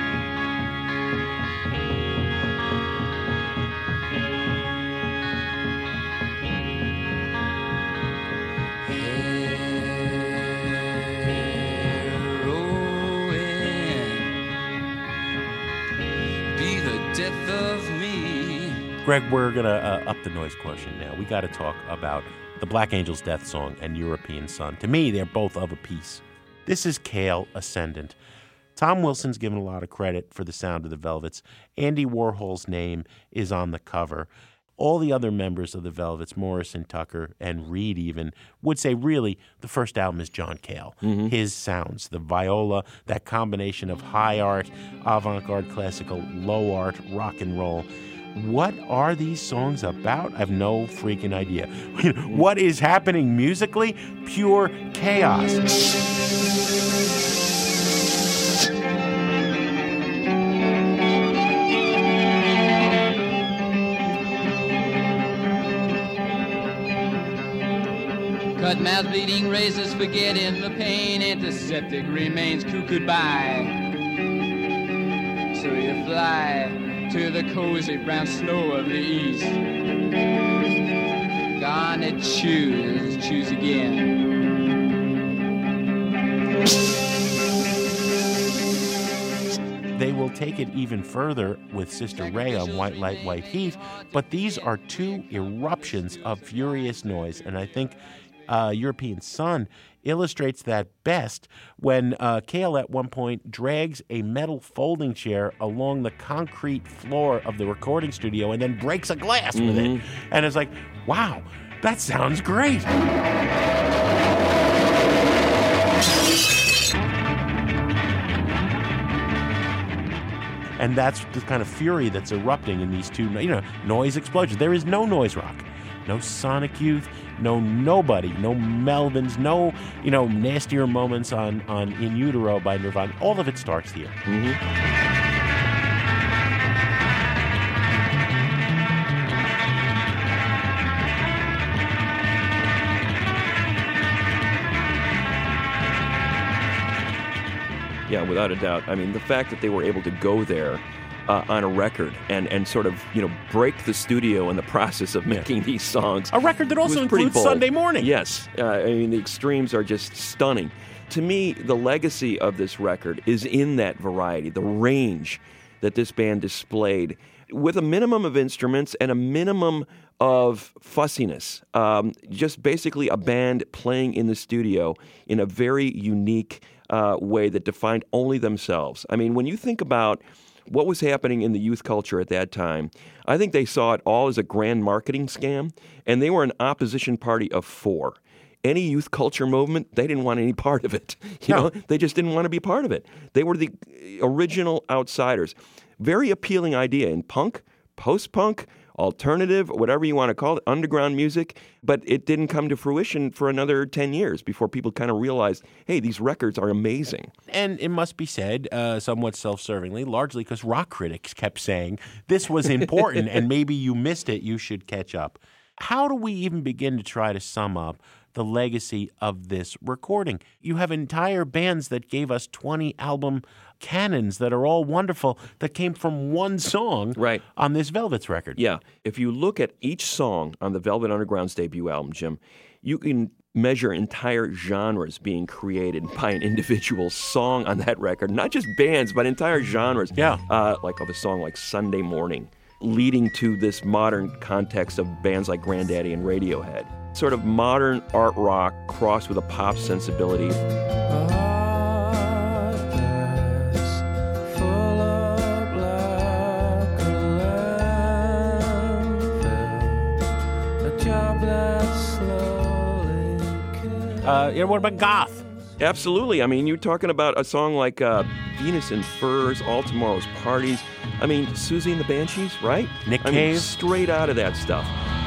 Speaker 3: Heroin, be the death of me.
Speaker 5: Greg, we're going to up the noise quotient now. We got to talk about the Black Angels Death Song and European Sun. To me, they're both of a piece. This is Cale Ascendant. Tom Wilson's given a lot of credit for the sound of the Velvets. Andy Warhol's name is on the cover. All the other members of the Velvets, Morrison, Tucker, and Reed even, would say really the first album is John Cale. His sounds, the viola, that combination of high art, avant-garde classical, low art, rock and roll. What are these songs about? I have no freaking idea. What is happening musically? Pure chaos.
Speaker 10: Cut mouth bleeding, razors forgetting the pain, antiseptic remains cuckooed by. So you fly to the cozy brown snow of the east. Gone to choose again.
Speaker 5: They will take it even further with Sister Ray on White Light, White Heat, but these are two eruptions of furious noise, and I think European Sun illustrates that best when Cale at one point drags a metal folding chair along the concrete floor of the recording studio and then breaks a glass with it. And it's like, wow, that sounds great. And that's the kind of fury that's erupting in these two, noise explosions. There is no noise rock, no Sonic Youth, no nobody, no Melvins, no, nastier moments on In Utero by Nirvana. All of it starts here.
Speaker 6: Yeah, without a doubt. I mean, the fact that they were able to go there on a record and sort of, break the studio in the process of making these songs.
Speaker 5: A record that also includes Sunday Morning.
Speaker 6: Yes. I mean, the extremes are just stunning. To me, the legacy of this record is in that variety, the range that this band displayed with a minimum of instruments and a minimum of fussiness. Just basically a band playing in the studio in a very unique way that defined only themselves. I mean, when you think about what was happening in the youth culture at that time, I think they saw it all as a grand marketing scam, and they were an opposition party of four. Any youth culture movement, they didn't want any part of it. You know, they just didn't want to be part of it. They were the original outsiders. Very appealing idea in punk, post-punk, alternative, whatever you want to call it, underground music, but it didn't come to fruition for another 10 years before people kind of realized, hey, these records are amazing.
Speaker 5: And it must be said, somewhat self-servingly, largely because rock critics kept saying this was important and maybe you missed it, you should catch up. How do we even begin to try to sum up the legacy of this recording? You have entire bands that gave us 20-album canons that are all wonderful that came from one song on this Velvets record.
Speaker 6: Yeah. If you look at each song on the Velvet Underground's debut album, Jim, you can measure entire genres being created by an individual song on that record. Not just bands, but entire genres.
Speaker 5: Yeah.
Speaker 6: Like of a song like Sunday Morning, leading to this modern context of bands like Grandaddy and Radiohead. Sort of modern art rock crossed with a pop sensibility.
Speaker 5: what about goth?
Speaker 6: Absolutely. I mean, you're talking about a song like Venus in Furs, All Tomorrow's Parties. I mean, Susie and the Banshees, right?
Speaker 5: Nick
Speaker 6: I mean,
Speaker 5: Cave.
Speaker 6: straight out of that stuff.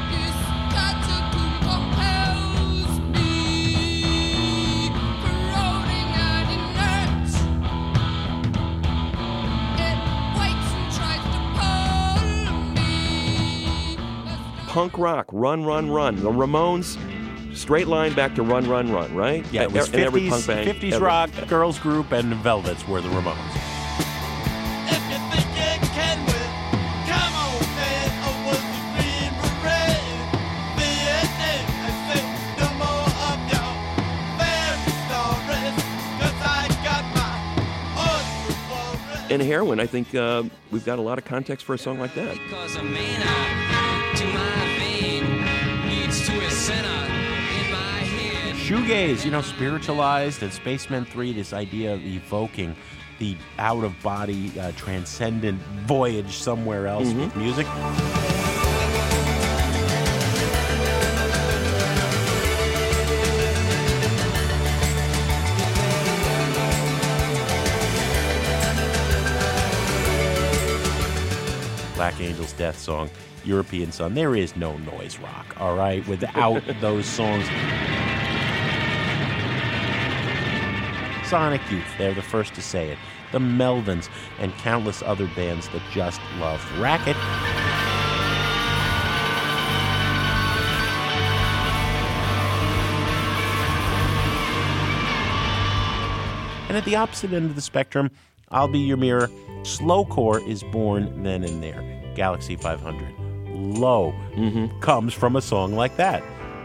Speaker 6: Punk rock, Run, Run, Run. The Ramones, straight line back to Run, Run, Run, right?
Speaker 5: Yeah, it was
Speaker 6: And every punk
Speaker 5: 50s,
Speaker 6: band
Speaker 5: 50s
Speaker 6: ever.
Speaker 5: rock, girls group, and the Velvets were the Ramones.
Speaker 11: If you think you can win, come on, man. I was the green beret. Vietnam, I say no more of your fairy stories, 'cause I got my own for it.
Speaker 6: And Heroin, I think we've got a lot of context for a song like that.
Speaker 3: Because a man to my vein leads to a center in my head.
Speaker 5: Shoegaze, spiritualized, and Spacemen 3, this idea of evoking the out-of-body, transcendent voyage somewhere else with music. Black Angel's Death Song, European Sun. There is no noise rock, all right, without those songs. Sonic Youth, they're the first to say it. The Melvins, and countless other bands that just loved Racket. And at the opposite end of the spectrum, I'll Be Your Mirror. Slowcore is born then and there. Galaxy 500. Low comes from a song like that.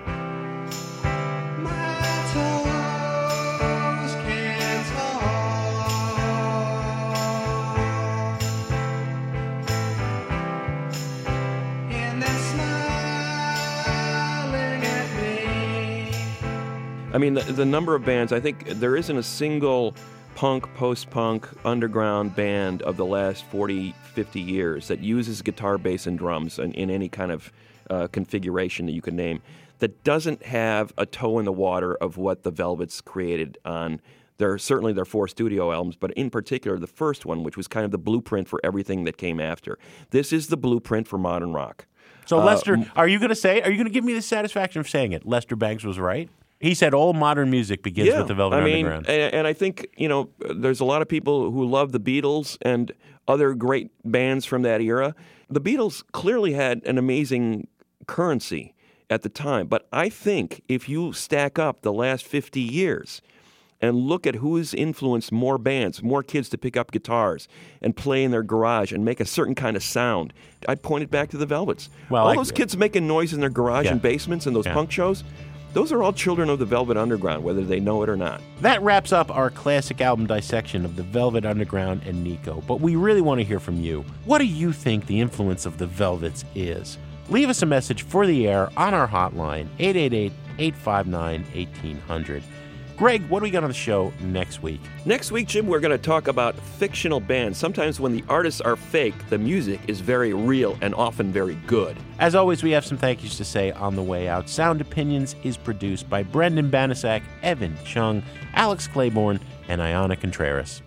Speaker 6: I mean, the number of bands, I think there isn't a single punk, post-punk, underground band of the last 40, 50 years that uses guitar, bass, and drums in any kind of configuration that you can name that doesn't have a toe in the water of what the Velvets created on certainly their 4 studio albums, but in particular the first one, which was kind of the blueprint for everything that came after. This is the blueprint for modern rock.
Speaker 5: So Lester, are you going to give me the satisfaction of saying it? Lester Bangs was right? He said all modern music begins with the Velvet Underground.
Speaker 6: And I think, there's a lot of people who love the Beatles and other great bands from that era. The Beatles clearly had an amazing currency at the time. But I think if you stack up the last 50 years and look at who's influenced more bands, more kids to pick up guitars and play in their garage and make a certain kind of sound, I'd point it back to the Velvets.
Speaker 5: Well,
Speaker 6: all those kids making noise in their garage and basements and those punk shows, those are all children of the Velvet Underground, whether they know it or not.
Speaker 5: That wraps up our classic album dissection of the Velvet Underground and Nico. But we really want to hear from you. What do you think the influence of the Velvets is? Leave us a message for the air on our hotline, 888-859-1800. Greg, what do we got on the show next week?
Speaker 6: Next week, Jim, we're going to talk about fictional bands. Sometimes when the artists are fake, the music is very real and often very good.
Speaker 5: As always, we have some thank yous to say on the way out. Sound Opinions is produced by Brendan Banasak, Evan Chung, Alex Claiborne, and Ayana Contreras.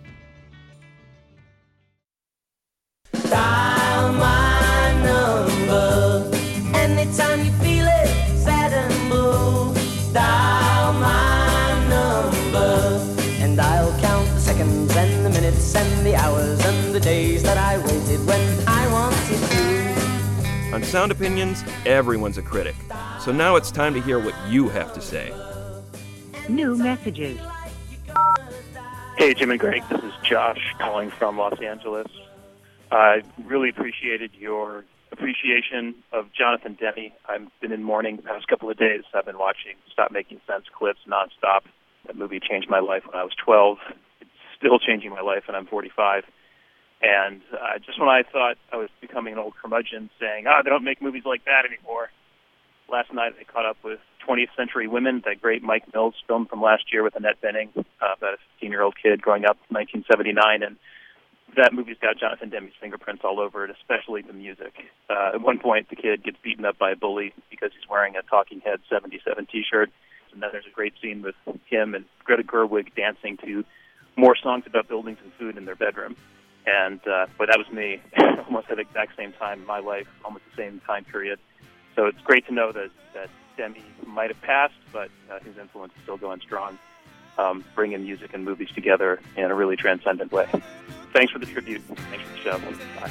Speaker 12: Dial my number anytime you feel it, sad and blue. Dial my number, and I'll count the seconds and the minutes and the hours and the days that I waited when I wanted to.
Speaker 6: On Sound Opinions, everyone's a critic. So now it's time to hear what you have to say.
Speaker 13: New messages.
Speaker 14: Hey, Jim and Greg, this is Josh calling from Los Angeles. I really appreciated your appreciation of Jonathan Demme. I've been in mourning the past couple of days. I've been watching Stop Making Sense clips nonstop. That movie changed my life when I was 12. It's still changing my life, and I'm 45. And just when I thought I was becoming an old curmudgeon saying, they don't make movies like that anymore, last night I caught up with 20th Century Women, that great Mike Mills film from last year with Annette Bening, about a 15-year-old kid growing up in 1979. And that movie's got Jonathan Demme's fingerprints all over it, especially the music. At one point, the kid gets beaten up by a bully because he's wearing a Talking Heads 77 T-shirt. and then there's a great scene with him and Greta Gerwig dancing to more songs about buildings and food in their bedroom. And but that was me, almost at the exact same time in my life, almost the same time period. So it's great to know that Demi might have passed, but his influence is still going strong, bringing music and movies together in a really transcendent way. Thanks for the tribute. Thanks for the show. Bye.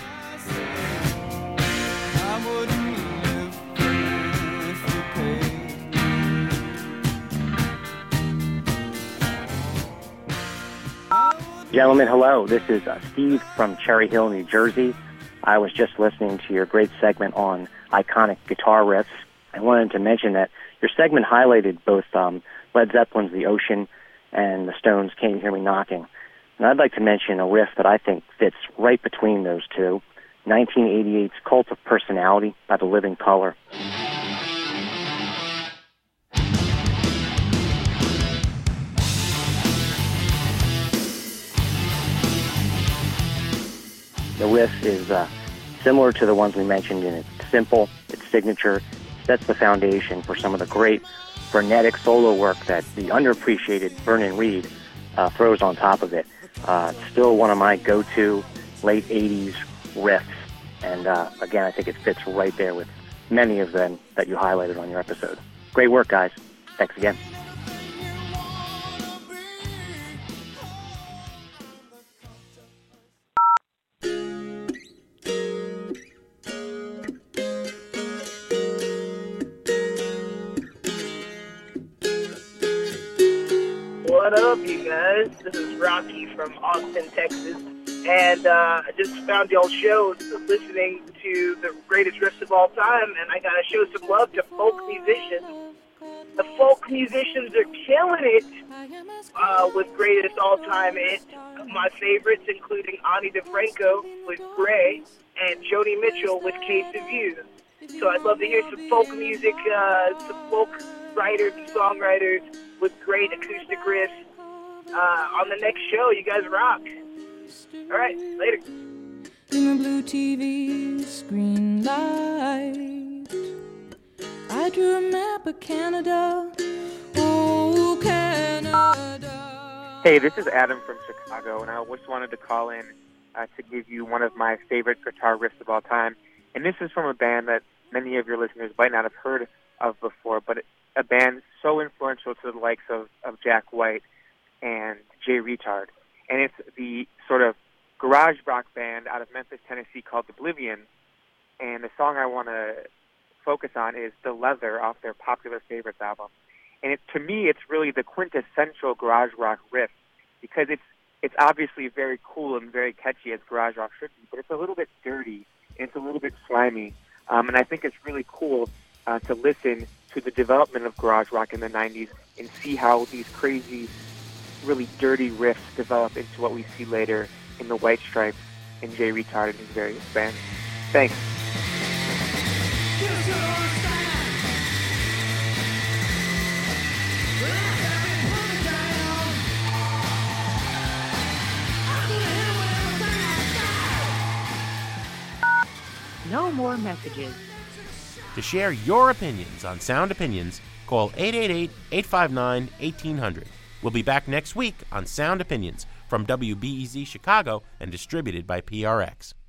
Speaker 15: Gentlemen, hello. This is Steve from Cherry Hill, New Jersey. I was just listening to your great segment on iconic guitar riffs. I wanted to mention that your segment highlighted both Led Zeppelin's The Ocean and the Stones' Can You Hear Me Knocking. And I'd like to mention a riff that I think fits right between those two, 1988's Cult of Personality by The Living Colour. The riff is similar to the ones we mentioned, and it's simple, it's signature, sets the foundation for some of the great frenetic solo work that the underappreciated Vernon Reid throws on top of it. It's still one of my go-to late 80s riffs, and again, I think it fits right there with many of them that you highlighted on your episode. Great work, guys. Thanks again.
Speaker 16: What up, you guys? This is Rocky from Austin, Texas. And I just found y'all's show listening to the greatest riffs of all time, and I got to show some love to folk musicians. The folk musicians are killing it with greatest all-time hits. My favorites including Ani DeFranco with Gray and Joni Mitchell with Case of You. So I'd love to hear some folk music, some folk writers and songwriters with great acoustic riffs on the next show. You guys rock. All right, later.
Speaker 8: In a blue TV screen light, I drew a map of Canada. Oh, Canada.
Speaker 17: Hey, this is Adam from Chicago, and I just wanted to call in to give you one of my favorite guitar riffs of all time. And this is from a band that many of your listeners might not have heard of before, but a band so influential to the likes of Jack White and Jay Retard. And it's the sort of garage rock band out of Memphis, Tennessee called Oblivion. And the song I want to focus on is The Leather off their Popular Favorites album. And to me, it's really the quintessential garage rock riff because it's obviously very cool and very catchy as garage rock should be, but it's a little bit dirty and it's a little bit slimy. And I think it's really cool to listen to the development of garage rock in the 90s and see how these crazy, really dirty riffs develop into what we see later in the White Stripes and Jay Retard and his various bands. Thanks.
Speaker 13: No more messages.
Speaker 5: To share your opinions on Sound Opinions, call 888-859-1800. We'll be back next week on Sound Opinions from WBEZ Chicago and distributed by PRX.